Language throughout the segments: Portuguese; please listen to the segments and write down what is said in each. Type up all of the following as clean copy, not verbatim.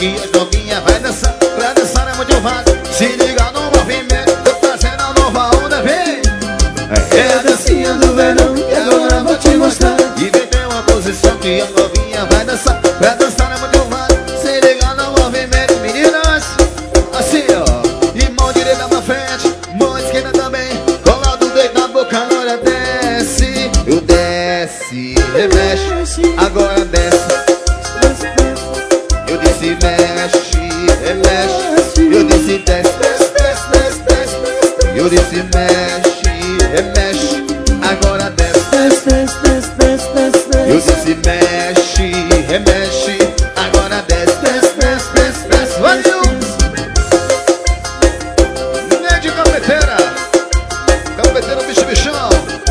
que as novinhas vai dançar. Pra dançar é muito fácil, se liga no movimento. Tô trazendo a nova onda, vem. É a dancinha do verão que agora vou te mostrar. Inventei uma posição que a novinha vai dançar. Pra dançar é muito fácil, se liga no movimento. Meninas, assim ó, e mão direita pra frente, mão esquerda também. Colado o dedo na boca, agora desce. Eu desce, remexe, agora desce. Eu disse mexe, remexe. Eu disse desce, desce, desce, desce, desce. Eu disse mexe, remexe, agora desce. Eu disse mexe, remexe, agora desce, desce, desce, desce, desce. Valeu! Ned Campeteira, Campeteira, bicho, bichão.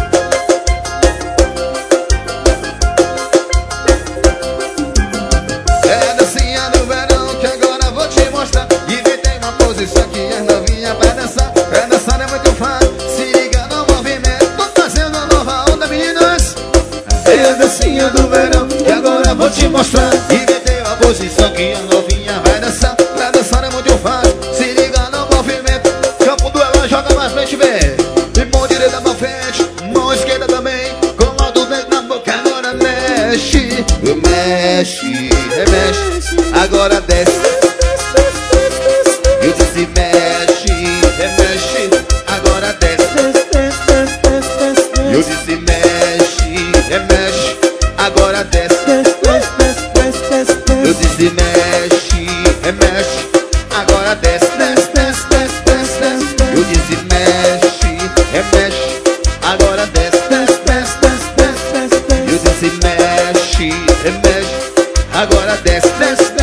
É a dancinha do verão que agora vou te mostrar. Inventei uma posição que as novinhas vai dançar. Pra dançar é muito fácil, se liga no movimento. Tô fazendo a nova onda, meninas. É a dancinha do verão que agora vou te mostrar. Inventei uma posição que a novinha vai dançar. Pra dançar é muito fácil, se liga no movimento. Campo do ela joga mais frente, vem. E mão direita pra frente, mão esquerda também. Colado o dedo na boca, agora mexe. Mexe, remexe, agora desce. Eu disse mexe, remexe, agora desce. Eu disse mexe, remexe, agora desce. Eu disse mexe, remexe, agora desce. Desce, desce, desce, desce, desce. Eu disse mexe, remexe, agora desce. Desce, desce, desce, desce, desce. Eu disse mexe, remexe, agora desce. Desce,